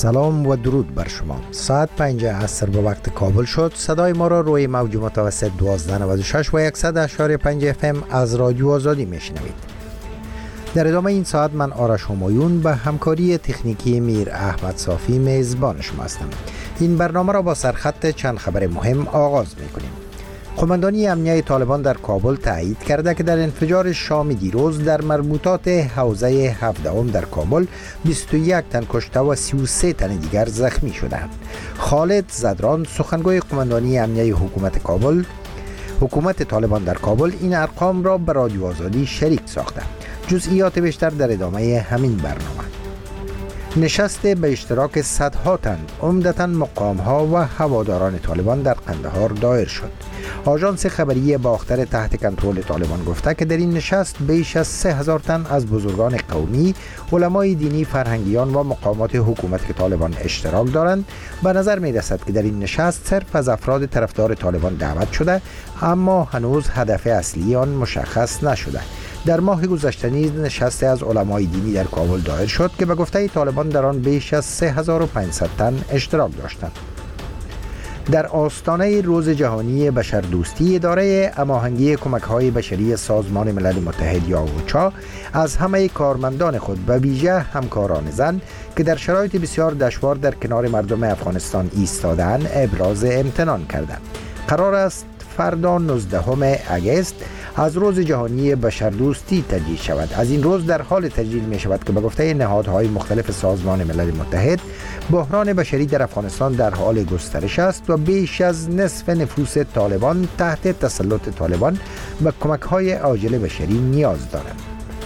سلام و درود بر شما. ساعت 5 عصر به وقت کابل شد. صدای ما را روی موج متوسط 1296 و 100.5 FM از رادیو آزادی میشنوید. در ادامه این ساعت من آرش همایون به همکاری تکنیکی میر احمد صافی میزبان شما هستم. این برنامه را با سرخط چند خبر مهم آغاز میکنیم. قماندانی امنیه طالبان در کابل تایید کرده که در انفجار شام دیروز در مربوطات حوزه 17 در کابل 21 تن کشته و 33 تن دیگر زخمی شدند. خالد زدران سخنگوی قماندانی امنیه حکومت طالبان در کابل این ارقام را به رادیو آزادی شریک ساخته. جزئیات بیشتر در ادامه همین برنامه. نشست به اشتراک صدها تن عمدتاً مقام‌ها و هواداران طالبان در قندهار دایر شد. آژانس خبری باختر تحت کنترل طالبان گفته که در این نشست بیش از 3000 تن از بزرگان قومی، علمای دینی، فرهنگیان و مقامات حکومت طالبان اشتراک دارند. به نظر می رسد که در این نشست صرف از افراد طرفدار طالبان دعوت شده، اما هنوز هدف اصلی آن مشخص نشده. در ماه گذشته نیز نشست از علمای دینی در کابل دایر شد که به گفته طالبان در آن بیش از 3500 تن اشتراک داشتند. در آستانه روز جهانی بشردوستی، اداره هماهنگی کمک‌های بشری سازمان ملل متحد یا اوچا از همه کارمندان خود و ویژه همکاران زن که در شرایط بسیار دشوار در کنار مردم افغانستان ایستادند ابراز امتنان کردند. قرار است فردا 19 اگست از روز جهانی بشردوستی تجلیل شود. از این روز در حال تجلیل می شود که به گفته نهادهای مختلف سازمان ملل متحد بحران بشری در افغانستان در حال گسترش است و بیش از نصف نفوس طالبان تحت تسلط طالبان به کمک‌های عاجل بشری نیاز دارند.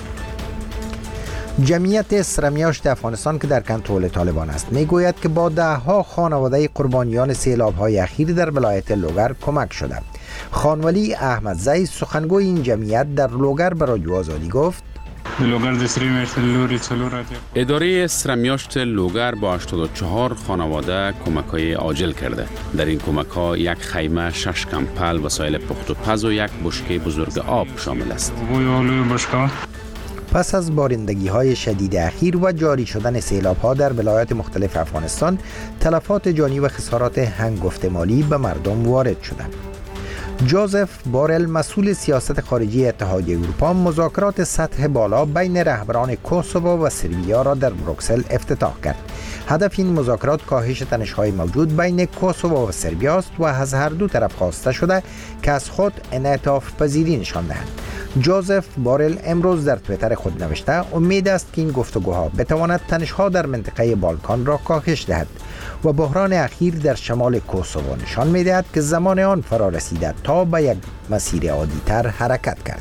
جمعیت سرمیاشت افغانستان که در کنترل طالبان است میگوید که با ده‌ها خانواده قربانیان سیلاب‌های اخیر در ولایت لوگر کمک شده. خانولی احمدزی سخنگوی این جمعیت در لوگر به رادیو آزادی گفت: اداره سرمیاشت لوگر با 84 خانواده کمک‌های عاجل کرده. در این کمک‌ها یک خیمه، 6 کمپل، وسایل پخت و پز و یک بشکه بزرگ آب شامل است. پس از بارندگی‌های شدید اخیر و جاری شدن سیلاب‌ها در ولایات مختلف افغانستان، تلفات جانی و خسارات هنگفت مالی به مردم وارد شدند. جوزف بورل مسئول سیاست خارجی اتحادیه اروپا مذاکرات سطح بالا بین رهبران کوسوو و سربیا را در بروکسل افتتاح کرد. هدف این مذاکرات کاهش تنش‌های موجود بین کوسوو و سربیا است و از هر دو طرف خواسته شده که از خود انعطاف پذیری نشان دهند. جوزف بورل امروز در توییتر خود نوشته امید است که این گفتگوها بتواند تنش‌ها در منطقه بالکان را کاهش دهد و بحران اخیر در شمال کوسوو نشان می‌دهد که زمان آن فرا رسیده تا به یک مسیر عادی‌تر حرکت کرد.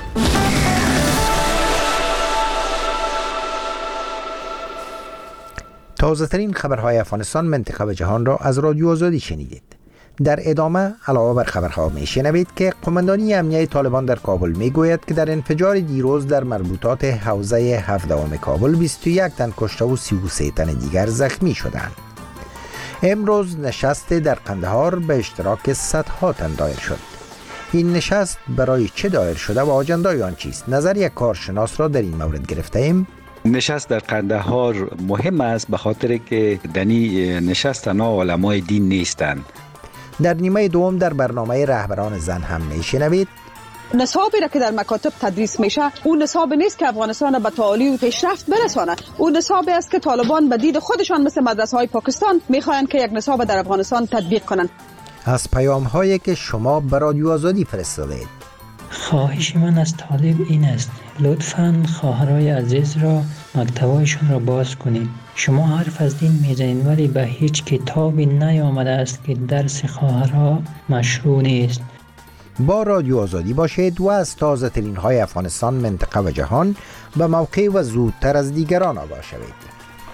تازه‌ترین خبرهای افغانستان، منطقه و جهان را از رادیو آزادی شنیدید. در ادامه علاوه بر خبرها میشنوید که قماندانی امنیه طالبان در کابل میگوید که در انفجار دیروز در مربوطات حوزه 17 کابل 21 تن کشته و 33 تن دیگر زخمی شدند. امروز نشست در قندهار به اشتراک صدها تن دایر شد. این نشست برای چه دایر شده و آجندای آن چیست؟ نظر یک کارشناس را در این مورد گرفته ایم. نشست در قندهار مهم است به خاطر که دنی نشست تنها علمای دین نیستند. در نیمه دوم در برنامه رهبران زن هم میشنوید نصابی را که در مکاتب تدریس میشه اون نصاب نیست که افغانستان به تعالی و پیشرفت برسانه. اون نصابی است که طالبان به دید خودشان مثل مدرسه های پاکستان میخواین که یک نصاب در افغانستان تطبیق کنن. از پیام هایی که شما به رادیو آزادی فرستادید. خواهش من از طالب این است لطفاً خواهرای عزیز را مکتبایشان را باز کنید. شما حرف از دین میزنید ولی به هیچ کتابی نیامده است که درس خواهرها مشروع نیست. با رادیو آزادی باشید و از تازه ترین های افغانستان، منطقه و جهان به موقع و زودتر از دیگران آگاه شوید.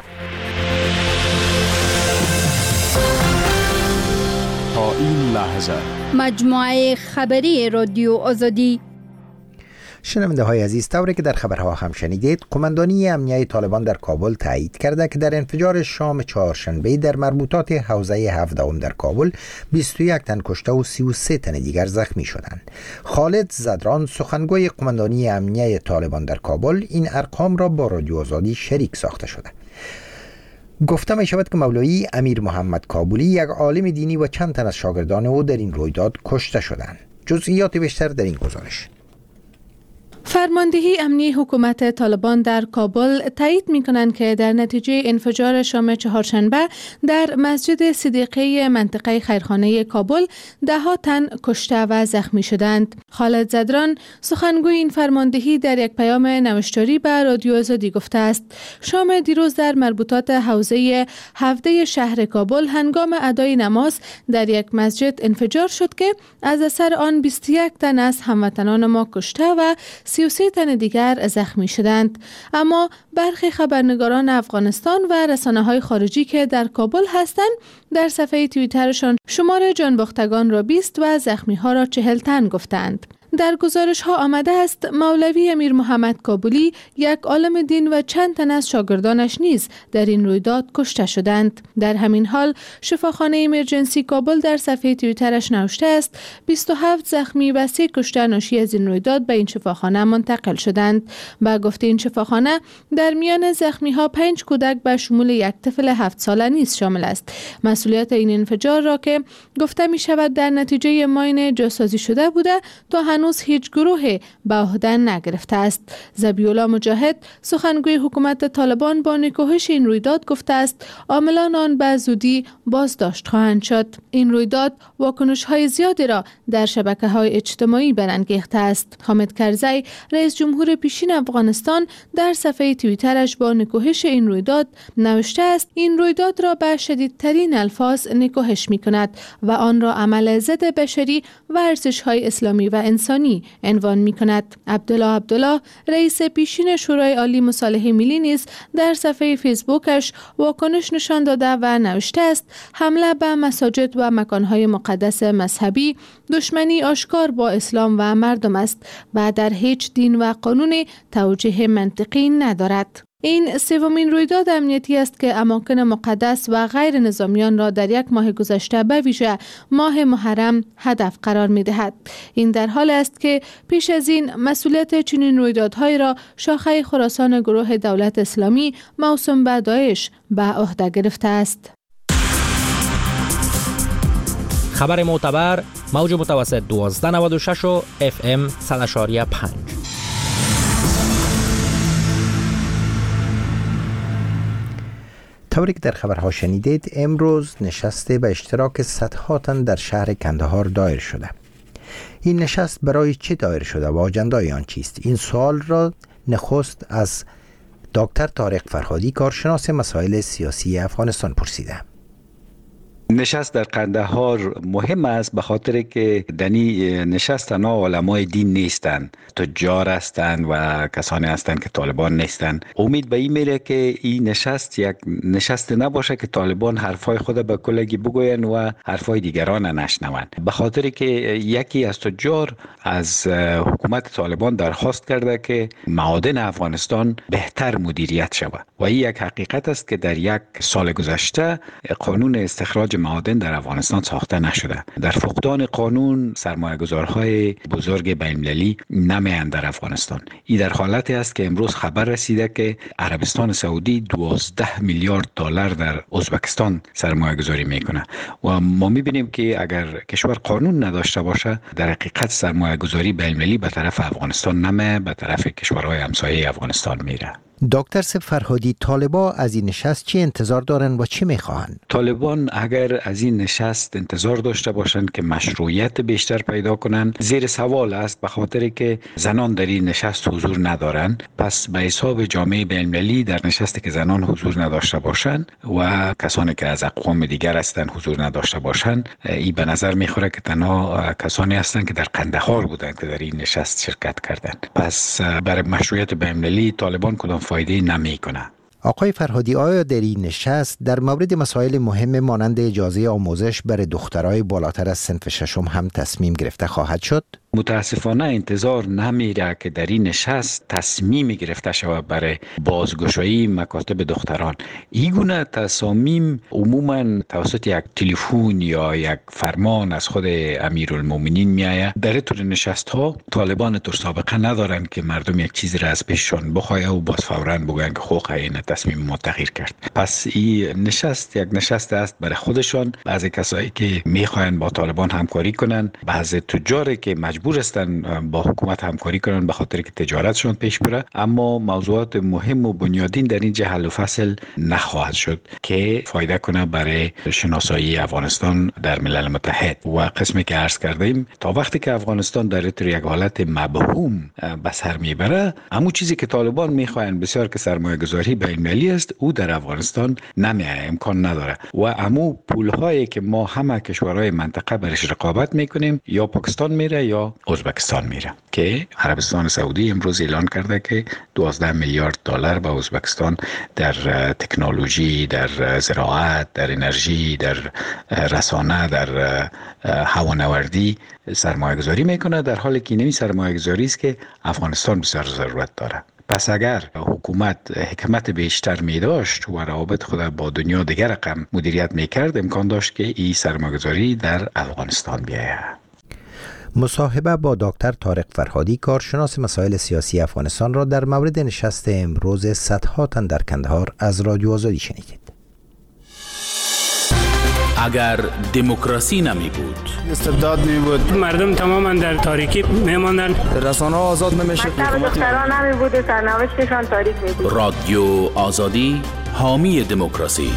تا این لحظه مجموعه خبری رادیو آزادی. شنونده های عزیز، طوری که در خبرها هم شنیدید، قماندانی امنیه طالبان در کابل تایید کرده که در انفجار شام چهارشنبه در مربوطات حوزه 17 در کابل 21 تن کشته و 33 تن دیگر زخمی شدند. خالد زدران سخنگوی قماندانی امنیه طالبان در کابل این ارقام را با رادیو آزادی شریک ساخته شده. گفته می شود که مولوی امیر محمد کابلی، یک عالم دینی و چند تن از شاگردان او در این رویداد کشته شدند. جزئیات بیشتر در این گزارش. فرماندهی امنی حکومت طالبان در کابل تایید می‌کنند که در نتیجه انفجار شام چهارشنبه در مسجد صدیقه منطقه خیرخانه کابل 10 تن کشته و زخمی شدند. خالد زدران سخنگوی این فرماندهی در یک پیام نوشتاری به رادیو آزادی گفته است شام دیروز در مربوطات حوزه 17 شهر کابل هنگام ادای نماز در یک مسجد انفجار شد که از اثر آن 21 تن از هموطنان ما کشته و 33 تن دیگر زخمی شدند. اما برخی خبرنگاران افغانستان و رسانه‌های خارجی که در کابل هستند در صفحه توییترشان شمار جانباختگان را 20 و زخمی‌ها را 40 تن گفتند. در گزارش ها آمده است مولوی امیر محمد کابلی، یک عالم دین و چند تن از شاگردانش نیز در این رویداد کشته شدند. در همین حال شفاخانه ایمرجنسی کابل در صفحه توییترش نوشته است 27 زخمی و 3 کشته ناشی از این رویداد به این شفاخانه منتقل شدند. با گفته این شفاخانه در میان زخمی ها 5 کودک به شمول یک طفل 7 ساله نیز شامل است. مسئولیت این انفجار را که گفته می شود در نتیجه ماین جاسازی شده بوده تا هنوز هیچ گروه به عهده نگرفته است. ذبیح‌الله مجاهد سخنگوی حکومت طالبان با نکوهش این رویداد گفته است عاملان آن به زودی بازداشت خواهند شد. این رویداد واکنش‌های زیادی را در شبکه‌های اجتماعی برانگیخته است. حامد کرزی رئیس جمهور پیشین افغانستان در صفحه توییترش با نکوهش این رویداد نوشته است این رویداد را به شدیدترین الفاظ نکوهش می‌کند و آن را عمل ضد بشری و ارزش‌های اسلامی و انسانی عنوان می‌کند. عبدالله رئیس پیشین شورای عالی مصالحه ملی نیز در صفحه فیسبوکش واکنش نشان داده و نوشته است حمله به مساجد و مکان‌های مقدس مذهبی دشمنی آشکار با اسلام و مردم است و در هیچ دین و قانون توجیه منطقی ندارد. این سومین رویداد امنیتی است که اماکن مقدس و غیر نظامیان را در یک ماه گذشته به ویژه ماه محرم هدف قرار می دهد. این در حال است که پیش از این مسئولیت چنین رویدادهای را شاخه خراسان گروه دولت اسلامی موسوم به داعش به عهده گرفته است. خبر معتبر موج متوسط 1296 و FM 100.5. طوری که در خبرها شنیدید امروز نشست به اشتراک صدها تن در شهر کندهار دایر شده. این نشست برای چه دایر شده و آجندای آن چیست؟ این سوال را نخست از دکتر طارق فرهادی کارشناس مسائل سیاسی افغانستان پرسیده. نشست در قندهار مهم است به خاطر که دنی نشست تنها علمای دین نیستند، تجار هستند و کسانی هستند که طالبان نیستند. امید به این میره که این نشست یک نشست نباشه که طالبان حرفای خود به کلگی بگوین و حرفای دیگران نشنوند. به خاطر که یکی از تجار از حکومت طالبان درخواست کرده که معادن افغانستان بهتر مدیریت شود و این یک حقیقت است که در یک سال گذشته قانون استخراج معادن در افغانستان ساخته نشده. در فقدان قانون سرمایه‌گذارهای بزرگ بین‌المللی نمیاند در افغانستان. این در حالتی است که امروز خبر رسیده که عربستان سعودی 12 میلیارد دلار در ازبکستان سرمایه‌گذاری میکنه و ما میبینیم که اگر کشور قانون نداشته باشه در حقیقت سرمایه‌گذاری بین‌المللی به طرف افغانستان نمیه، به طرف کشورهای همسایه افغانستان میره. دکتر فرهادی، طالبان از این نشست چی انتظار دارن و چی میخواهند؟ طالبان اگر از این نشست انتظار داشته باشند که مشروعیت بیشتر پیدا کنند زیر سوال است، به خاطر که زنان در این نشست حضور ندارند. پس به حساب جامعه بین‌المللی در نشستی که زنان حضور نداشته باشند و کسانی که از اقوام دیگر هستند حضور نداشته باشند، این به نظر میخوره که تنها کسانی هستند که در قندهار بودند که در این نشست شرکت کردند. پس برای مشروعیت بین‌المللی طالبان کدام فایده نمی کنه. آقای فرهادی، آیا در این نشست در مورد مسائل مهم مانند اجازه آموزش برای دخترای بالاتر از صنف ششم هم تصمیم گرفته خواهد شد؟ متاسفانه انتظار نمیره که در این نشست تصمیمی گرفته شود برای بازگشایی مکاتب دختران. این گونه تصامیم عموما توسط یک تلفن یا یک فرمان از خود امیرالمومنین میآید. در طور نشست ها طالبان طور سابقه ندارن که مردم یک چیزی را از پیششان بخواهد و باز فوراً بگن که خوخه این تصمیم ما تغییر کرد. پس این نشست یک نشست است برای خودشان. بعضی کسایی که میخواین با طالبان همکاری کنن، بعضی تجاری که مجبور هستن با حکومت همکاری کنن به خاطر که تجارتشون پیش بره، اما موضوعات مهم و بنیادین در این حل و فصل نخواهد شد که فایده کنه برای شناسایی افغانستان در ملل متحد. و قسمی که عرض کردیم تا وقتی که افغانستان در یک حالت مبهوم به سر میبره، همون چیزی که طالبان میخواین بسیار که سرمایه گذاری بین المللی است، او در افغانستان نمیآید، امکان نداره. و همون پولهایی که ما همه کشورهای منطقه برش رقابت میکنیم یا پاکستان میره یا ازبکستان میره، که عربستان سعودی امروز اعلان کرده که 12 میلیارد دلار به ازبکستان در تکنولوژی، در زراعت، در انرژی، در رسانه، در هوانوردی سرمایه گذاری میکنه، در حالی که نمی سرمایه گذاری است که افغانستان بسیار ضرورت داره. پس اگر حکومت حکمت بیشتر می داشت و روابط خود با دنیا دیگر رقم مدیریت میکرد، امکان داشت که این سرمایه‌گذاری در افغانستان بیاید. مصاحبه با دکتر طارق فرهادی، کارشناس مسائل سیاسی افغانستان را در مورد نشست امروز صدها تن در کندهار از رادیو آزادی شنیدید. اگر دموکراسی نمی بود، استبداد می بود، مردم تماما در تاریکی می ماندن، رسانه آزاد نمی شد، دختران نمی بود و سرنوشتشان تاریک می بود. رادیو آزادی حامی دموکراسی.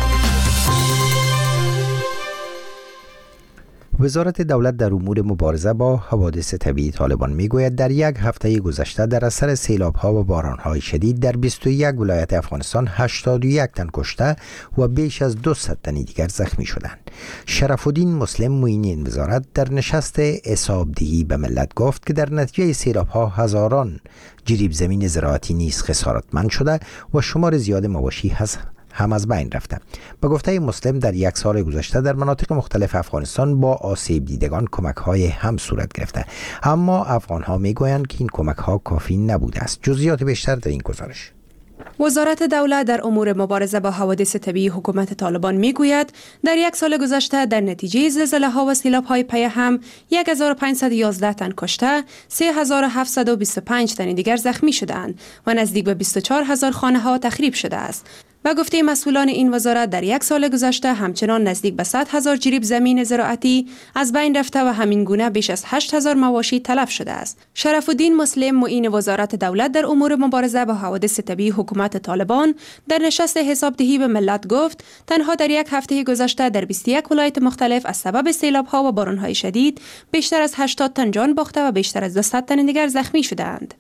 وزارت دولت در امور مبارزه با حوادث طبیعی طالبان میگوید در یک هفته گذشته در اثر سیلاب‌ها و باران‌های شدید در 21 ولایت افغانستان 81 تن کشته و بیش از 200 تن دیگر زخمی شدند. شرف الدین مسلم معین این وزارت در نشست حسابدهی به ملت گفت که در نتیجه سیلاب‌ها هزاران جریب زمین زراعتی نیز خسارتمند شده و شمار زیاد مواشی هم از بین رفته. به گفته مسلم در یک سال گذشته در مناطق مختلف افغانستان با آسیب دیدگان کمک‌های هم صورت گرفته، اما افغان‌ها می‌گویند که این کمک‌ها کافی نبوده است. جزئیات بیشتر در این گزارش. وزارت دولت در امور مبارزه با حوادث طبیعی حکومت طالبان میگوید در یک سال گذشته در نتیجه زلزله‌ها و سیلاب‌های پی هم 1511 تن کشته، 3725 تن دیگر زخمی شدند و نزدیک به 24000 خانه‌ها تخریب شده است. و گفته مسئولان این وزارت در یک سال گذشته همچنان نزدیک به 100,000 جریب زمین زراعتی از بین رفته و همین گونه بیش از 8,000 مواشی تلف شده است. شرف الدین مسلم معین وزارت دولت در امور مبارزه با حوادث طبیعی حکومت طالبان در نشست حسابدهی به ملت گفت تنها در یک هفته گذشته در 21 ولایت مختلف از سبب سیلاب‌ها و باران‌های شدید بیشتر از 80 تن جان باخته و بیشتر از 200 تن دیگر زخمی شدند.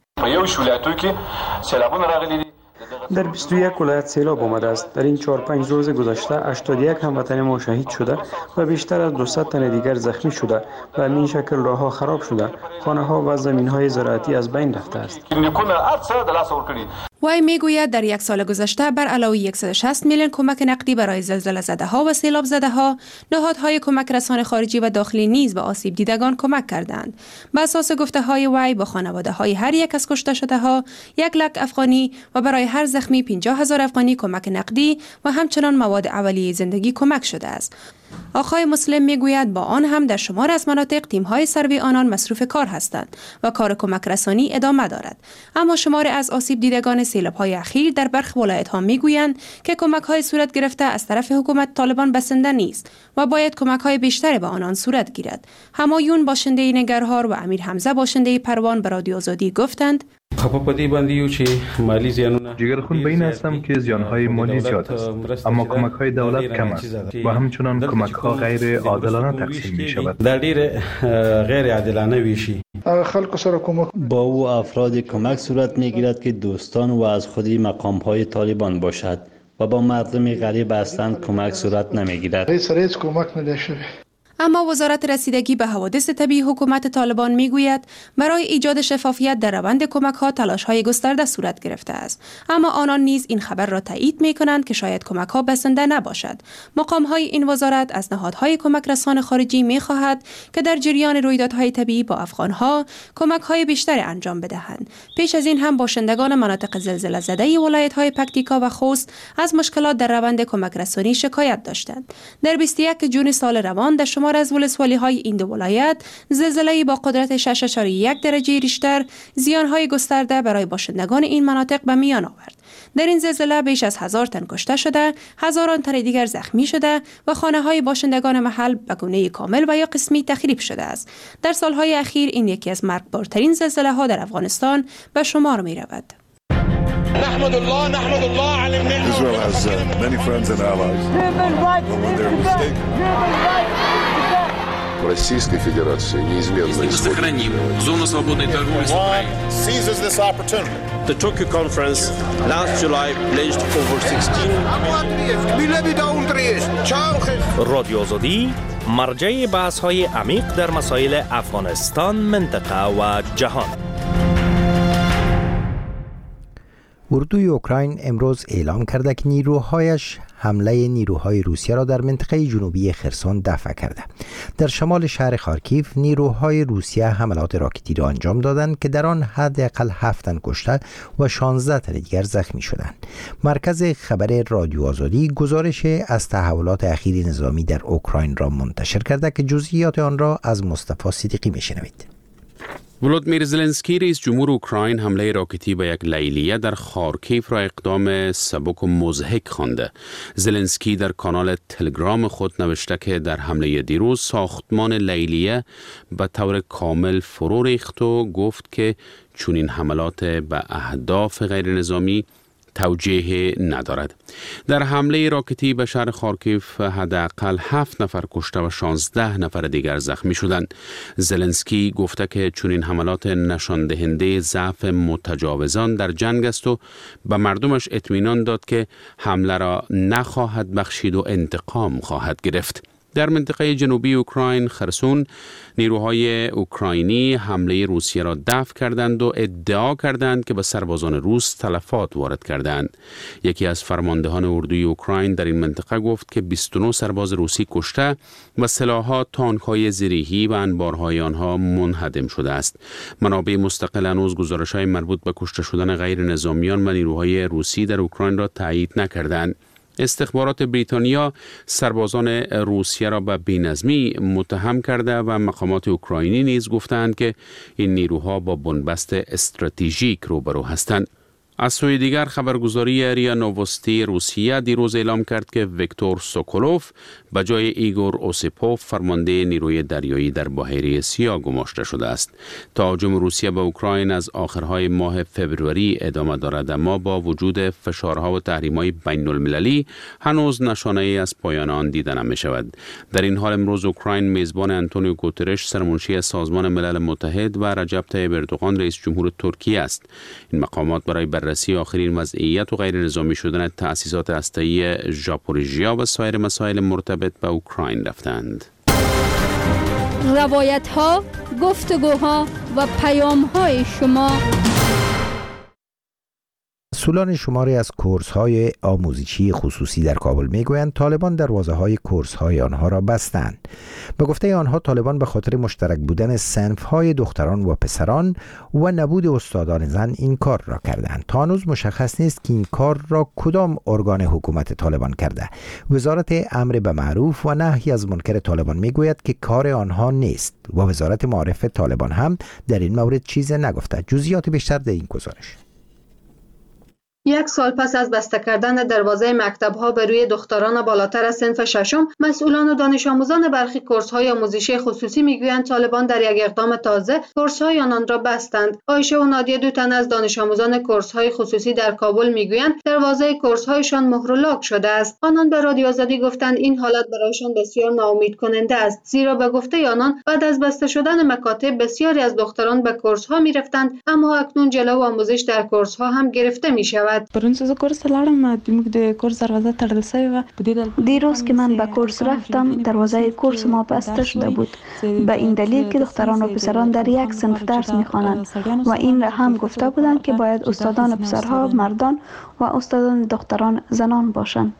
در 21 ولایت سیلاب آمده است. در این 4-5 روز گذشته 81 هموطن ما شهید شده و بیشتر از 200 تن دیگر زخمی شده و همین شکل راهها خراب شده، خانه‌ها و زمین‌های زراعتی از بین رفته است. وی میگوید در یک سال گذشته بر علاوه 160 میلیون کمک نقدی برای زلزله زده‌ها و سیلاب زده‌ها، نهادهای کمک رسان خارجی و داخلی نیز به آسیب دیدگان کمک کردند. بر اساس گفته‌های وی با خانواده‌های هر یک از کشته شده‌ها 1 لک افغانی و برای هر زخمی 50,000 افغانی کمک نقدی و همچنان مواد اولیه زندگی کمک شده است. آقای مسلم میگوید با آن هم در شمار از مناطق تیم‌های سروی آنان مصروف کار هستند و کار کمک رسانی ادامه دارد، اما شمار از آسیب دیدگان سیلاب‌های اخیر در برخی ولایت‌ها میگویند که کمک‌های صورت گرفته از طرف حکومت طالبان بسنده نیست و باید کمک‌های بیشتری به آنان صورت گیرد. همایون باشنده نگرهار و امیر حمزه باشنده پروان به رادیو آزادی گفتند جگر خون به این هستم که زیانهای مالی زیاد است، اما کمک‌های دولت کم است و همچنان کمک‌ها غیر عادلانه تقسیم می شود. غیر عادلانه ویشی با او افراد کمک صورت می گیرد که دوستان و از خودی مقام‌های طالبان باشد و با مردم غریب اصلا کمک صورت نمی گیرد. اما وزارت رسیدگی به حوادث طبیعی حکومت طالبان میگوید برای ایجاد شفافیت در روند کمک‌ها تلاش‌های گسترده صورت گرفته است، اما آنان نیز این خبر را تایید می‌کنند که شاید کمک‌ها بسنده نباشد. مقام‌های این وزارت از نهادهای کمک رسان خارجی می‌خواهد که در جریان رویدادهای طبیعی با افغان‌ها کمک‌های بیشتری انجام بدهند. پیش از این هم باشندگان مناطق زلزله زده ولایت‌های پکتیکا و خوست از مشکلات در روند کمک رسانی شکایت داشتند. در 21 جون سال روان در شمار از ولسوالی‌های این دو ولایت زلزله‌ای با قدرت 6.1 درجه ریشتر زیان‌های گسترده برای باشندگان این مناطق به میان آورد. در این زلزله بیش از 1000 تن کشته شده، هزاران تن دیگر زخمی شده و خانه‌های باشندگان محل به گونه کامل و یا قسمی تخریب شده است. در سال‌های اخیر این یکی از مرگبارترین زلزله‌ها در افغانستان به شمار می‌رود. نحمد الله على النعمة. Israel has many friends and allies. When they're mistaken. Российской Федерации неизменно сохраним зону свободной торговли с Украиной. Seizes this opportunity. The Tokyo conference last July pledged over 16 رادیو آزادی مرجع بحث‌های عمیق در مسائل افغانستان، منطقه و جهان. اردوی اوکراین امروز اعلام کرده که نیروهایش حمله نیروهای روسیه را در منطقه جنوبی خرسون دفع کرده. در شمال شهر خارکیف نیروهای روسیه حملات راکتی را انجام دادند که در آن حداقل 7 تن کشته و 16 تن دیگر زخمی شدند. مرکز خبر رادیو آزادی گزارش از تحولات اخیر نظامی در اوکراین را منتشر کرده که جزئیات آن را از مصطفی صدیقی میشنوید. ولودیمیر زلنسکی رئیس جمهور اوکراین حمله راکتی به یک لیلیه در خارکیف را اقدام سبک و مضحک خوانده. زلنسکی در کانال تلگرام خود نوشته که در حمله دیروز ساختمان لیلیه به طور کامل فرو ریخت و گفت که چنین حملات به اهداف غیر نظامی توجیه ندارد. در حمله راکتی به شهر خارکیف حداقل 7 نفر کشته و 16 نفر دیگر زخمی شدند. زلنسکی گفته که چنین حملات نشان دهنده ضعف متجاوزان در جنگ است و به مردمش اطمینان داد که حمله را نخواهد بخشید و انتقام خواهد گرفت. در منطقه جنوبی اوکراین خرسون نیروهای اوکراینی حمله روسیه را دفع کردند و ادعا کردند که به سربازان روس تلفات وارد کردند. یکی از فرماندهان اردوی اوکراین در این منطقه گفت که 29 سرباز روسی کشته و سلاح‌ها، تانک‌های زیرهی و انبارهای آنها منهدم شده است. منابع مستقل هنوز گزارش‌های مربوط به کشته شدن غیر نظامیان و نیروهای روسی در اوکراین را تایید نکردند. استخبارات بریتانیا سربازان روسیه را به بی‌نظمی متهم کرده و مقامات اوکراینی نیز گفتند که این نیروها با بنبست استراتژیک روبرو هستند. از سوی دیگر خبرگزاری ریا نووستی روسیه دیروز اعلام کرد که ویکتور سوکولوف به جای ایگور اوسیپوف فرمانده نیروی دریایی در بحیره سیاه گماشته شده است. تهاجم روسیه به اوکراین از آخرهای ماه فوریه ادامه دارد، اما با وجود فشارها و تحریم‌های بین‌المللی هنوز نشانه‌ای از پایان آن دیده نمی‌شود. در این حال امروز اوکراین میزبان آنتونیو گوترش سرمنشی سازمان ملل متحد و رجب طیب اردوغان رئیس جمهور ترکیه است. این مقامات برای بررسی آخرین وضعیت و غیر نظامی شدن تأسیسات هسته‌ای ژاپوریژیا و سایر مسائل مرتبط به اوکراین رفتند. روایت‌ها، گفتگوها و پیام‌های شما. مسئولان شماری از کورس‌های آموزشی خصوصی در کابل میگویند طالبان دروازه‌های کورس‌های آنها را بستند. به گفته آنها طالبان به خاطر مشترک بودن صنف‌های دختران و پسران و نبود استادان زن این کار را کردند. تا هنوز مشخص نیست که این کار را کدام ارگان حکومت طالبان کرده. وزارت امر به معروف و نهی از منکر طالبان میگوید که کار آنها نیست و وزارت معارف طالبان هم در این مورد چیز نگفته. جزئیات بیشتر در این گزارش. یک سال پس از بسته کردن دروازه مکتب‌ها به روی دختران بالاتر از صنف ششم، مسئولان و دانش آموزان برخی کورس‌های آموزشی خصوصی میگویند طالبان در یک اقدام تازه کورس‌های آنان را بستند. عایشه و نادیه دو تن از دانش آموزان کورس‌های خصوصی در کابل میگویند دروازه کورس‌هایشان مهر و لاک شده است. آنان به رادیو آزادی گفتند این حالت برایشان بسیار ناامید کننده است، زیرا به گفته آنان بعد از بسته شدن مکاتب بسیاری از دختران به کورس‌ها می‌رفتند، اما اکنون جلو آموزش در کورس‌ها هم گرفته می‌شود. شود. دیروز که من به کورس رفتم دروازه کورس ما بسته شده بود، به این دلیل که دختران و پسران در یک صنف درس می‌خوانند و این را هم گفته بودند که باید استادان پسرها مردان و استادان دختران زنان باشند.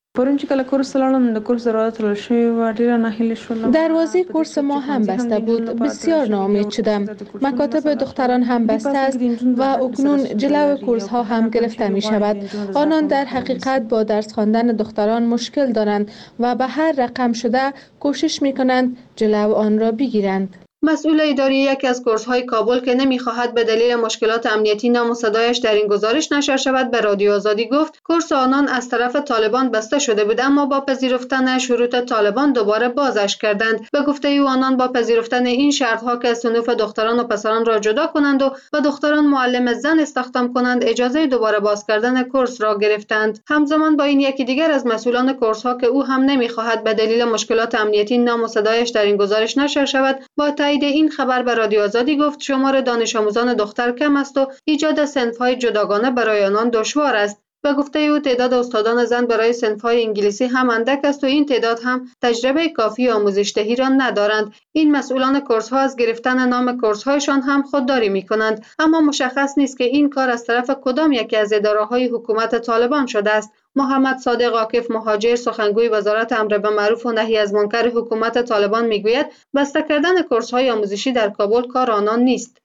دروازه کورس ما هم بسته بود. بسیار ناامید شدم. مکاتب دختران هم بسته است و اکنون جلو کورس ها هم گرفته می شود. آنان در حقیقت با درس خواندن دختران مشکل دارند و به هر رقم شده کوشش می کنند جلو آن را بگیرند. مسئول اداری یکی از کورس‌های کابل که نمی‌خواهد به دلیل مشکلات امنیتی نام و صدایش در این گزارش نشر شود به رادیو آزادی گفت کورس آنان از طرف طالبان بسته شده بود، اما با پذیرفتن شروط طالبان دوباره بازش کردند. به گفته او آنان با پذیرفتن این شرط‌ها که صنوف دختران و پسران را جدا کنند و دختران معلم زن استخدام کنند اجازه دوباره باز کردن کورس را گرفتند. همزمان با این یکی دیگر از مسئولان کورس‌ها که او هم نمی‌خواهد به دلیل مشکلات امنیتی نام و صدایش در این گزارش نشر شود با این خبر به رادیو آزادی گفت شمار دانش آموزان دختر کم است و ایجاد صنف‌های جداگانه برای آنان دشوار است. به گفته او تعداد استادان زن برای صنف‌های انگلیسی هم اندک است و این تعداد هم تجربه کافی آموزش دهی را ندارند. این مسئولان کورس‌ها از گرفتن نام کورس‌هایشان هم خودداری می‌کنند، اما مشخص نیست که این کار از طرف کدام یکی از اداره‌های حکومت طالبان شده است. محمد صادق عاکف مهاجر سخنگوی وزارت امر بالمعروف و نهی از منکر حکومت طالبان میگوید بسته کردن کورس‌های آموزشی در کابل کار آنان نیست.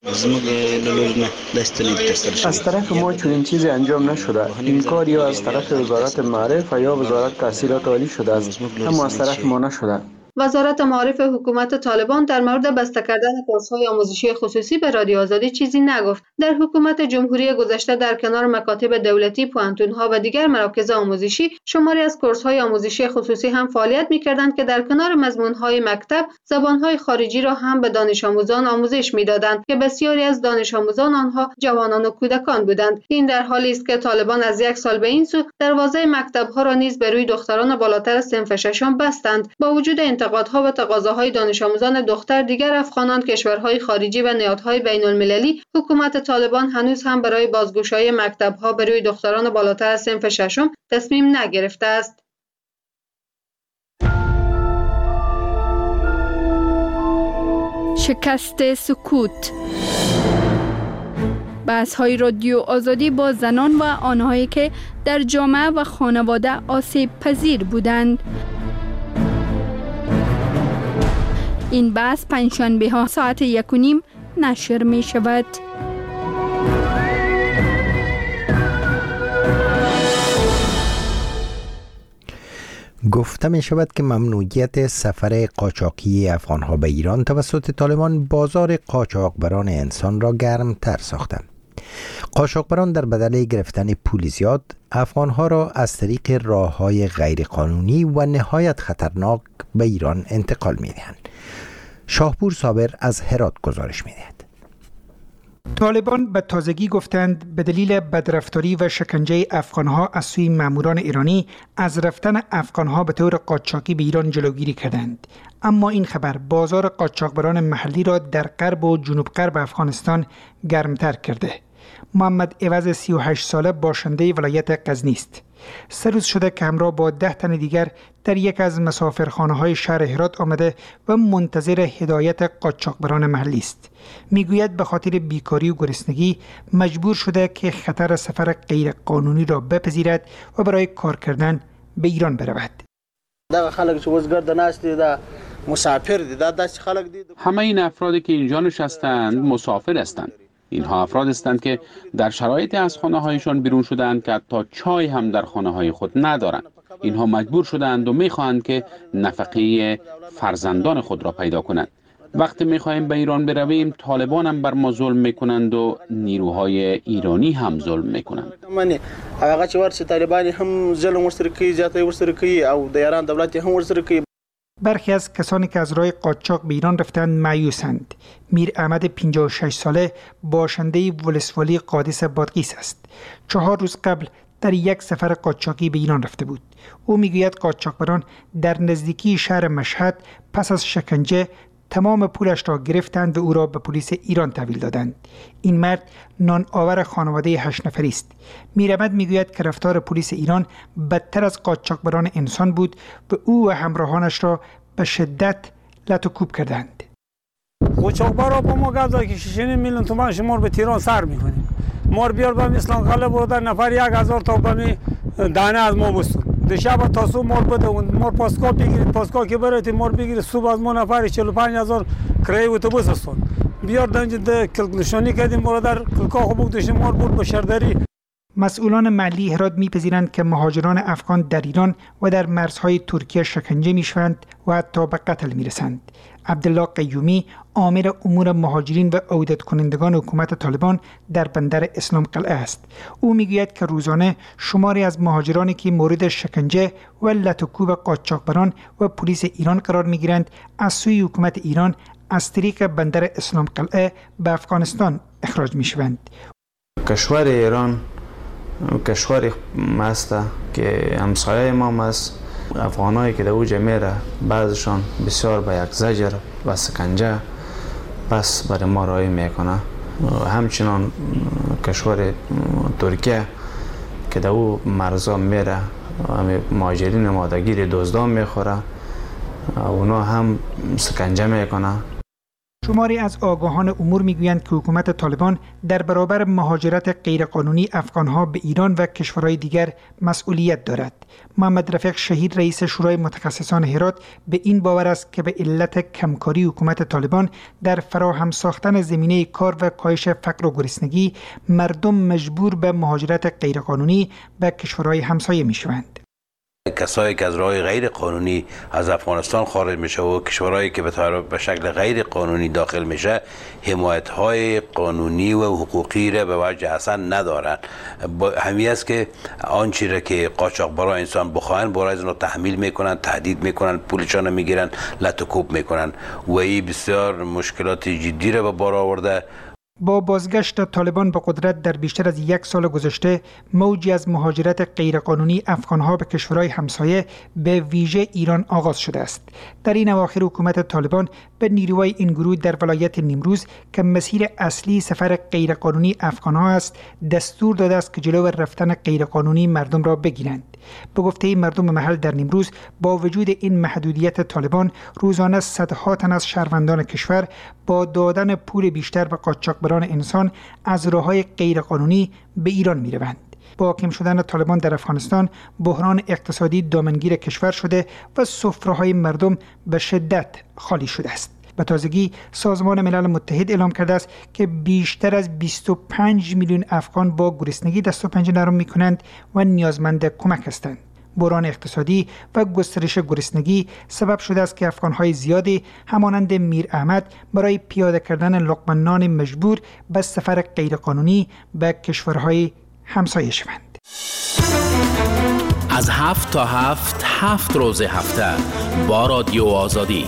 از طرف ما چنین چیزی انجام نشده. این کار یا از طرف وزارت معارف یا وزارت تحصیلات عالی شده است، اما از طرف ما نشده. وزارت معارف حکومت طالبان در مورد بسته کردن کورس‌های آموزشی خصوصی به رادیو آزادی چیزی نگفت. در حکومت جمهوری گذشته در کنار مکاتب دولتی، پوهنتون‌ها و دیگر مراکز آموزشی، شماری از کورس‌های آموزشی خصوصی هم فعالیت می‌کردند که در کنار مضمون‌های مکتب، زبان‌های خارجی را هم به دانش آموزان آموزش می‌دادند که بسیاری از دانش آموزان آنها جوانان و کودکان بودند. این در حالی است که طالبان از یک سال به این سو دروازه مکتب‌ها را نیز به روی دختران بالاتر صنف ششم بستند. با وجود انتقادها و تقاضاهای دانش آموزان دختر، دیگر افغانان، کشورهای خارجی و نهادهای بین‌المللی، حکومت طالبان هنوز هم برای بازگشایی مکتب‌ها به روی دختران بالاتر از صنف ششم تصمیم نگرفته است. شکست سکوت. بحث‌های رادیو آزادی با زنان و آنهایی که در جامعه و خانواده آسیب پذیر بودند. این بحث پنجشنبه ها ساعت 1:30 نشر می شود. گفته می شود که ممنوعیت سفر قاچاقی افغانها به ایران توسط طالبان بازار قاچاقبران انسان را گرمتر ساختند. قاچاقبران در بدل گرفتن پول زیاد افغانها را از طریق راه‌های غیرقانونی و نهایت خطرناک به ایران انتقال می دهند. شاهپور صابر از هرات گزارش می دهد. طالبان به تازگی گفتند به دلیل بدرفتاری و شکنجه افغانها از سوی ماموران ایرانی از رفتن افغانها به طور قاچاقی به ایران جلوگیری کردند. اما این خبر بازار قاچاقبران محلی را در غرب و جنوب غرب افغانستان گرمتر کرده. محمد عوض 38 ساله باشنده ولایت غزنی است. 3 روز شده که همراه با 10 تن دیگر در یک از مسافرخانه‌های شهر هرات آمده و منتظر هدایت قاچاقبران محلی است. میگوید به خاطر بیکاری و گرسنگی مجبور شده که خطر سفر غیر قانونی را بپذیرد و برای کار کردن به ایران برود. همه این افرادی که اینجا نشستند مسافر هستند. اینها افراد هستند که در شرایطی از خانه‌هایشان بیرون شدند که حتی چای هم در خانه‌های خود ندارند. اینها مجبور شدند و می‌خواهند که نفقه فرزندان خود را پیدا کنند. وقتی می‌خواهیم به ایران برویم طالبان هم بر ما ظلم می‌کنند و نیروهای ایرانی هم ظلم می‌کنند. هغه چې ورسره طالبان هم ظلم ورسره کوي، زیاتې ورسره کوي او د ایران دولت هم ورسره کوي. برخی از کسانی که از راه قاچاق به ایران رفتند مایوسند. میر احمد 56 ساله باشنده ولسوالی قادس بادغیس است. 4 روز قبل در یک سفر قاچاقی به ایران رفته بود. او میگوید قاچاقبران در نزدیکی شهر مشهد پس از شکنجه تمام پولش را گرفتند و او را به پلیس ایران تحویل دادند. این مرد نان آور خانواده 8 نفری است. میرآمد میگوید که رفتار پلیس ایران بدتر از قاچاقبران انسان بود و او و همراهانش را به شدت لط و کوب کردند. قاچاقبرا با ما گفت که 6 میلیون تومان شما به تهران سر میکنیم. ما بیار به اسلام قلعه بردن نفر 1000 تا به دانه از ما بستون. دیشب تا صبح مار بده مار پاسکا بگیرید، پاسکا که برید مار بگیرید، صبح از ما نفر 45000 کرایه اتوبوس استون. بیار دنج کلک نشانی کردیم برادر کلکا خوب بودش مار برد به شهرداری. مسئولان محلی هرات میپذیرند که مهاجران افغان در ایران و در مرزهای ترکیه شکنجه میشوند و حتی به قتل میرسند. عبدالله قیومی آمر امور مهاجرین و عودت کنندگان حکومت طالبان در بندر اسلام قلعه است. او میگوید که روزانه شماری از مهاجرانی که مورد شکنجه و لط و کوب قاچاقبران و پلیس ایران قرار میگیرند از سوی حکومت ایران از طریق بندر اسلام قلعه به افغانستان اخراج میشوند. کشور ایران کشور است که همسایه ما است. افغانایی که در اوجه میره بعضشان بسیار به یک زجر و سکنجه بس برای ما رای میکنه. همچنان کشور ترکیه که در او مرزا میره مهاجرین مادگیر دزدان میخوره، اونا هم سکنجه میکنه. شماری از آگاهان امور میگویند که حکومت طالبان در برابر مهاجرت غیرقانونی افغانها به ایران و کشورهای دیگر مسئولیت دارد. محمد رفیق شهید رئیس شورای متخصصان هرات به این باور است که به علت کمکاری حکومت طالبان در فراهم ساختن زمینه کار و کاهش فقر و گرسنگی مردم مجبور به مهاجرت غیرقانونی به کشورهای همسایه میشوند. کسایی که از راه غیر قانونی از افغانستان خارج میشه و کشورهایی که به شکل غیر قانونی داخل میشه حمایت‌های قانونی و حقوقی را به وجه اصلا ندارن. همین است که آنچه را که قاچاقبرا انسان بخواهند برای اون تحمیل میکنن، تهدید میکنن، پولشان میگیرن، لط و کوب میکنن و این بسیار مشکلات جدی را به بار آورده. با بازگشت طالبان به قدرت در بیشتر از 1 سال گذشته موجی از مهاجرت غیرقانونی افغانها به کشورهای همسایه به ویژه ایران آغاز شده است. در این اواخر حکومت طالبان به نیروهای این گروه در ولایت نیمروز که مسیر اصلی سفر غیرقانونی افغانها است دستور داده است که جلو رفتن غیرقانونی مردم را بگیرند. به گفته مردم محل در نیمروز با وجود این محدودیت طالبان روزانه صدها تن از شهروندان کشور با دادن پول بیشتر به قاچاقبران انسان از راههای غیرقانونی به ایران می‌روند. با حاکم شدن طالبان در افغانستان بحران اقتصادی دامنگیر کشور شده و سفره‌های مردم به شدت خالی شده است. به تازگی سازمان ملل متحد اعلام کرده است که بیشتر از 25 میلیون افغان با گرسنگی دست و پنجه نرم می‌کنند و نیازمند کمک هستند. بحران اقتصادی و گسترش گرسنگی سبب شده است که افغان‌های زیادی همانند میر احمد برای پیاده کردن لقمه نان مجبور به سفر غیرقانونی به کشورهای همسایه شوند. از 7 تا 7 روز هفته با رادیو آزادی.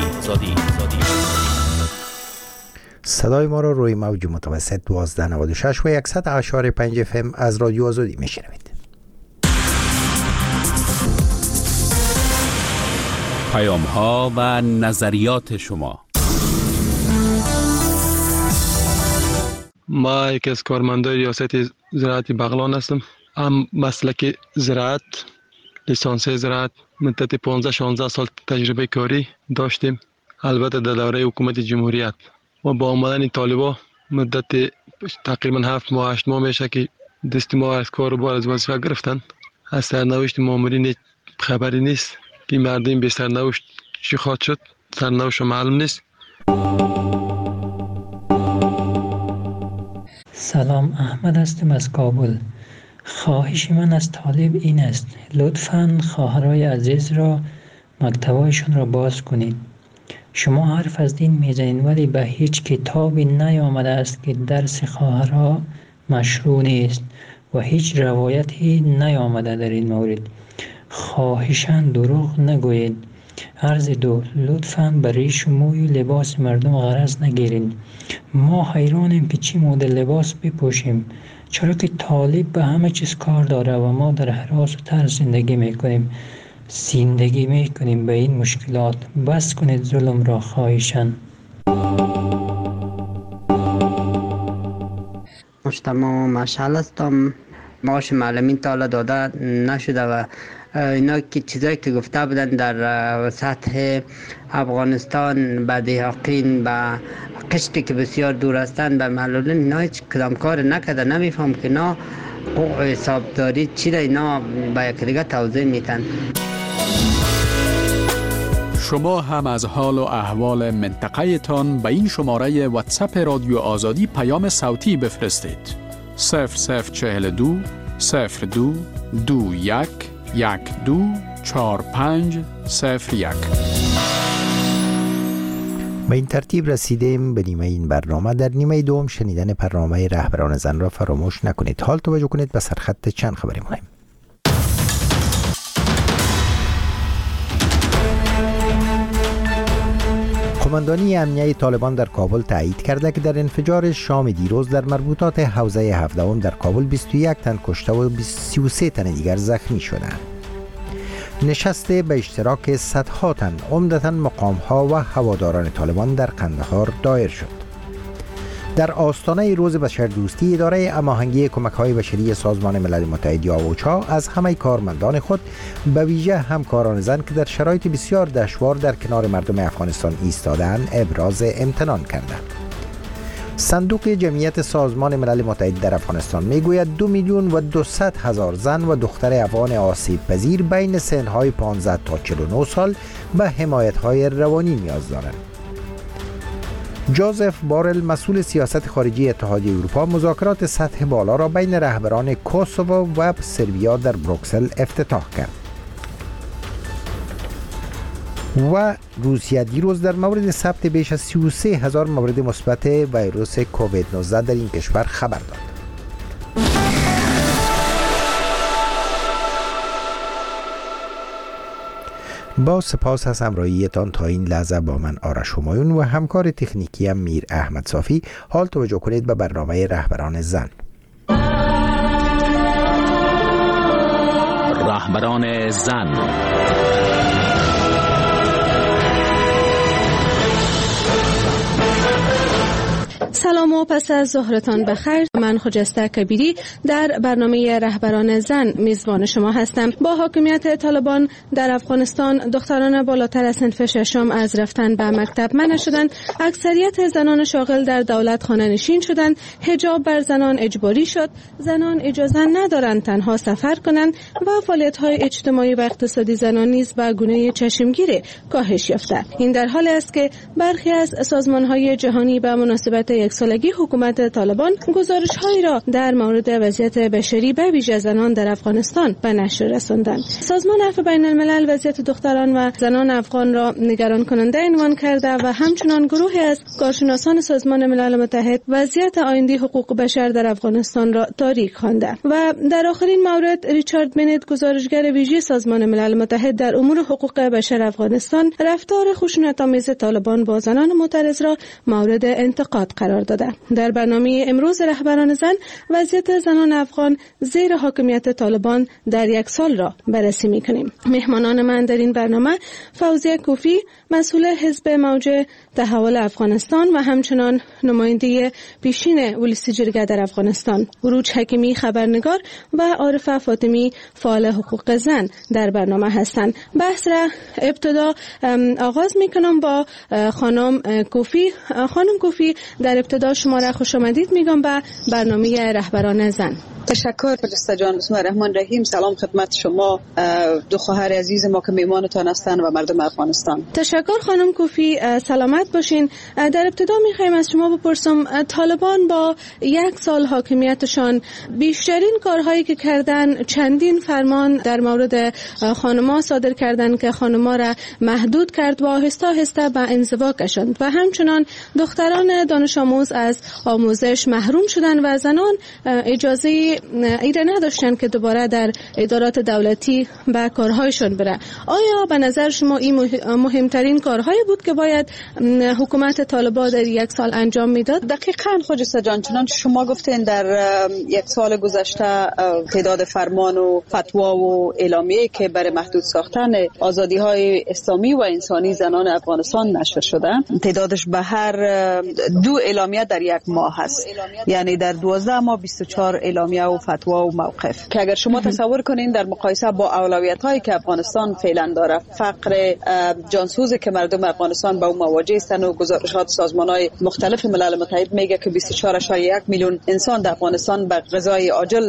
صدای ما را روی موج متوسط 1296 و 100.5 FM از رادیو آزادی میشنوید. پیام ها و نظریات شما. ما یکی از کارمندان ریاست زراعت بغلان هستم. هم مسلک زراعت، لیسانس زراعت، مدت 15-16 سال تجربه کاری داشتیم. البته در دوره حکومت جمهوریت و با آمدن طالبان مدت تقریبا 7 ماه 8 ماه میشه که دست ما از کار و بار از وظیفه گرفتن. از سرنوشت مامورین خبری نیست که مردم به سرنوشت چی خواهد شد، سرنوشت معلوم نیست. سلام، احمد هستم از کابل. خواهش من از طالب این است لطفاً خواهرای عزیز را مکتبایشون را باز کنید. شما حرف از دین میزنید ولی به هیچ کتابی نیامده است که درس خواهرها مشروع نیست و هیچ روایتی نیامده در این مورد. خواهشاً دروغ نگویید. عرض دو، لطفاً برای شموی لباس مردم غرض نگیرید. ما حیرانیم که چی مدل لباس بپوشیم، چرا که طالب به همه چیز کار داره و ما در هراس و ترس زندگی میکنیم. زندگی میکنیم به این مشکلات. بس کنید ظلم را خواهشاً. مجتمع مشعل هستم. معاش معلمین تا حالا داده نشده و اینا که چیزایی که گفته بودن در سطح افغانستان به دهاقین به قشتی که بسیار دور هستند به معلولین، اینا هیچ کدام کار نکرده. نمیفهم که اینا حسابداری چی را اینا به یک دیگه توضیح میتن. شما هم از حال و احوال منطقه تان به این شماره واتساپ رادیو آزادی پیام صوتی بفرستید. 0042 02 21 12 45 01. به این ترتیب رسیدیم به نیمه این برنامه. در نیمه دوم شنیدن برنامه رهبران زن را فراموش نکنید. حال توجه کنید به سرخط چند خبری مهم. قماندانی امنیه طالبان در کابل تایید کرده که در انفجار شام دیروز در مربوطات حوزه 17 در کابل 21 تن کشته و 33 تن دیگر زخمی شدند. نشست به اشتراک صدها تن عمدتاً مقام‌ها و هواداران طالبان در قندهار دایر شد. در آستانه روز بشردوستی، اداره هماهنگی کمک‌های بشری سازمان ملل متحد یا اوچا از همه کارمندان خود به ویژه همکاران زن که در شرایط بسیار دشوار در کنار مردم افغانستان ایستادند ابراز امتنان کردند. صندوق جمعیت سازمان ملل متحد در افغانستان میگوید 2,200,000 زن و دختر افغان آسیب پذیر بین سن‌های 15 تا 49 سال به حمایت‌های روانی نیاز دارند. جوزف بارل مسئول سیاست خارجی اتحادیه اروپا مذاکرات سطح بالا را بین رهبران کوسوو و سربیا در بروکسل افتتاح کرد. و روسیه دیروز در مورد ثبت بیش از 33,000 مورد مثبت ویروس کووید 19 در این کشور خبر داد. با سپاس از همراهیتان تا این لحظه با من آرش همایون و همکار تکنیکی میر احمد صافی. حال توجه کنید به برنامه رهبران زن. رهبران زن. سلام و پس از ظهرتان بخیر. من خجسته کبیری در برنامه رهبران زن میزبان شما هستم. با حاکمیت طالبان در افغانستان دختران بالاتر از صنف ششم از رفتن به مکتب منع شدند. اکثریت زنان شاغل در دولت خانه نشین شدند. حجاب بر زنان اجباری شد. زنان اجازه ندارند تنها سفر کنند و فعالیت‌های اجتماعی و اقتصادی زنان نیز به گونه چشمگیر کاهش یافته. این در حالی است که برخی از سازمان‌های جهانی به مناسبت یک سالگی حکومت طالبان گزارش‌هایی را در مورد وضعیت بشری به ویژه زنان در افغانستان به نشر رساندند. سازمان عفو بین الملل وضعیت دختران و زنان افغان را نگران کننده عنوان کرده و همچنان گروهی از کارشناسان سازمان ملل متحد وضعیت آینده حقوق بشر در افغانستان را تاریک خوانده. و در آخرین مورد ریچارد بنت گزارشگر ویژه سازمان ملل متحد در امور حقوق بشر افغانستان رفتار خشونت‌آمیز طالبان با زنان معترض را مورد انتقاد قرار داده. در برنامه امروز رهبران زن وضعیت زنان افغان زیر حاکمیت طالبان در یک سال را بررسی می‌کنیم. مهمانان من در این برنامه فوزیه کوفی مسئول حزب موج تحول افغانستان و همچنان نماینده پیشین ولسی جرگه در افغانستان، عروج حکیمی خبرنگار و عارفه فاطمی فعال حقوق زن در برنامه هستند. بحث را ابتدا آغاز می‌کنم با خانم کوفی. خانم کوفی، در ابتدا شما را خوش آمدید میگم به برنامه رهبران زن. تشکر فرشته جان. بسم الله الرحمن الرحیم. سلام خدمت شما دو خواهر عزیز ما که میهمانتان هستند و مردم افغانستان. تشکر خانم کوفی، سلامت باشین. در ابتدا میخوایم از شما بپرسم، طالبان با یک سال حاکمیتشان بیشترین کارهایی که کردن چندین فرمان در مورد خانم‌ها صادر کردن که خانم‌ها را محدود کرد و آهسته آهسته به انزوا کشاند و همچنان دختران دانش آموز از آموزش محروم شدند و زنان اجازه ولی ایره نداشتن که دوباره در ادارات دولتی به کارهایشان بره. آیا به نظر شما این مهمترین کارهایی بود که باید حکومت طالبان در یک سال انجام میداد؟ دقیقاً خواجه جان، چنانچه شما گفتین در یک سال گذشته تعداد فرمان و فتوا و اعلامیه که برای محدود ساختن آزادی‌های اسلامی و انسانی زنان افغانستان نشر شده، تعدادش به هر 2 اعلامیه در یک ماه هست. یعنی در 12 ماه 24 اعلامیه و فتوا و موقف که اگر شما تصور کنین در مقایسه با اولویت‌هایی که افغانستان فعلا داره، فقر جانسوزی که مردم افغانستان با اون مواجه هستند و گزارشات سازمان‌های مختلف ملل متحد میگه که 24.1 میلیون انسان در افغانستان به غذای عاجل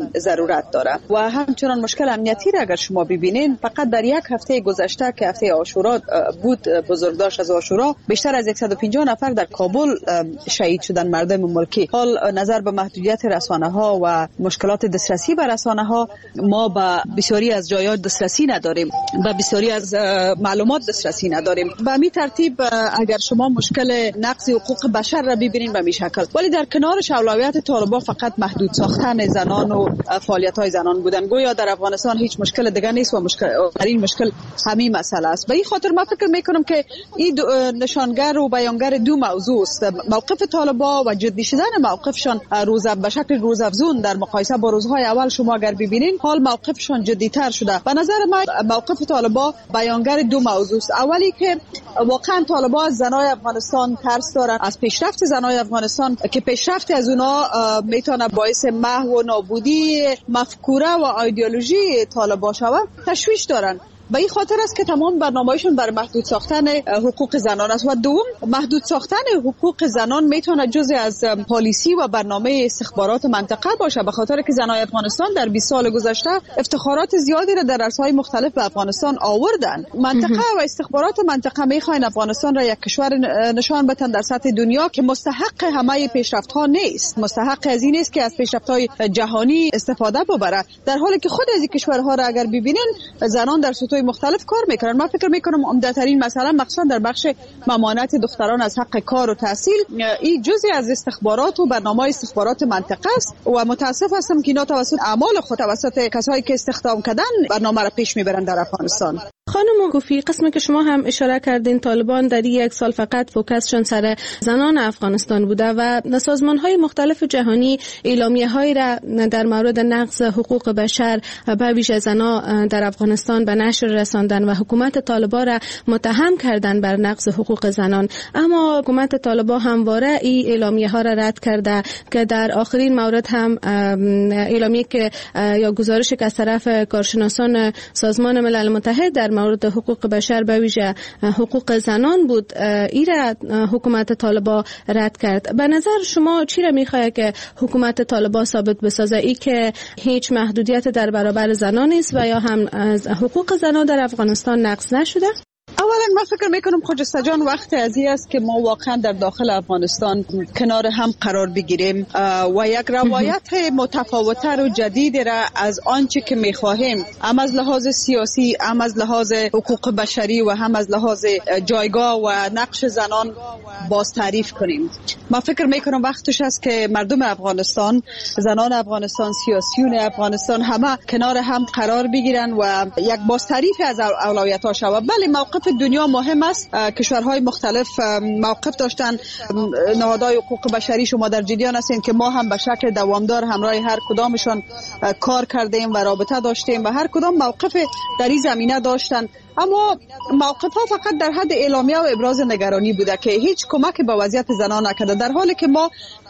ضرورت داره و همچنان مشکل امنیتی را اگر شما ببینین، فقط در یک هفته گذشته که هفته عاشورا بود، بزرگداشت از عاشورا، بیشتر از 150 نفر در کابل شهید شدن مردم ملکی. حال نظر به محدودیت رسانه‌ها و مشکلات دسترسی به رسانه‌ها، ما به بسیاری از جایات دسترسی نداریم، به بسیاری از معلومات دسترسی نداریم. به همین ترتیب اگر شما مشکل نقض حقوق بشر را ببینید به این شکل، ولی در کنارش اولویت طالبان فقط محدود ساختن زنان و فعالیت‌های زنان بودن. گویا در افغانستان هیچ مشکل دیگه نیست و این مشکل همین مسئله است. به این خاطر من فکر میکنم که این نشانگر و بیانگر 2 موضوع است: موقف طالبان و جدی شدن موقفشان به شکل روزافزون در مقایسه با روزهای اول. شما اگر ببینین حال موقفشان جدی‌تر شده. به نظر من موقف طالبان بیانگر 2 موضوع است. اولی که واقعا طالبان از زنای افغانستان ترس دارن، از پیشرفت زنای افغانستان که پیشرفت از اونا میتونه باعث محو و نابودی مفکوره و ایدئولوژی طالبان شود، تشویش دارن. به این خاطر است که تمام برنامه‌شون بر محدود ساختن حقوق زنان است. و دوم، محدود ساختن حقوق زنان میتونه جزء از پالیسی و برنامه استخبارات منطقه باشه، به خاطر که زنای افغانستان در 20 سال گذشته افتخارات زیادی را در عرصه‌های مختلف به افغانستان آوردن. منطقه و استخبارات منطقه میخواین افغانستان را یک کشور نشان بدن در سطح دنیا که مستحق همه پیشرفت‌ها نیست، مستحق از این است که از پیشرفت‌های جهانی استفاده ببره، در حالی که خود از این کشورها را اگر ببینین زنان در مختلف کار میکنن. من فکر میکنم عمده‌ترین مسئله مخصوصا در بخش ممانعت دختران از حق کار و تحصیل، این جزئی از استخبارات و برنامه استخبارات منطقه است و متاسف هستم که اینا توسط اعمال خود توسط کسایی که استخدام کردن برنامه را پیش میبرن در افغانستان. خانم گوفی، قسمی که شما هم اشاره کردین طالبان در یک سال فقط فوکسشون سر زنان افغانستان بوده و سازمان‌های مختلف جهانی اعلامیه‌هایی را در مورد نقض حقوق بشر به ویژه زنان در افغانستان به نشر رساندن و حکومت طالبان را متهم کردن بر نقض حقوق زنان. اما حکومت طالبان همواره این اعلامیه‌ها را رد کرده که در آخرین مورد هم اعلامیه که یا گزارش که از طرف کارشناسان سازمان ملل متحد در مورد حقوق بشر به ویژه حقوق زنان بود، ایره حکومت طالبان رد کرد. به نظر شما چی را میخواد که حکومت طالبان ثابت بسازه؟ ای که هیچ محدودیت در برابر زنان نیست و یا هم حقوق زنان در افغانستان نقض نشده؟ اولا من فکر میکنم خواجه جان وقت ازی است که ما واقعا در داخل افغانستان کنار هم قرار بگیریم و یک روایت متفاوت‌تر و جدید را از آنچه که میخواهیم، هم از لحاظ سیاسی، هم از لحاظ حقوق بشری و هم از لحاظ جایگاه و نقش زنان باز تعریف کنیم. من فکر میکنم وقتش است که مردم افغانستان، زنان افغانستان، سیاسیون افغانستان همه کنار هم قرار بگیرن و یک باز تعریف از اولویت‌ها شود. بله، موقف دنیا مهم است، کشورهای مختلف موقف داشتن، نهادهای حقوق بشری شما در جریان هستین که ما هم به شکل دوامدار همراه هر کدامشان کار کردیم و رابطه داشتیم و هر کدام موقف در این زمینه داشتن، اما موقف ها فقط در حد اعلامیه و ابراز نگرانی بوده که هیچ کمک به وضعیت زنان نکرده، در حالی که ما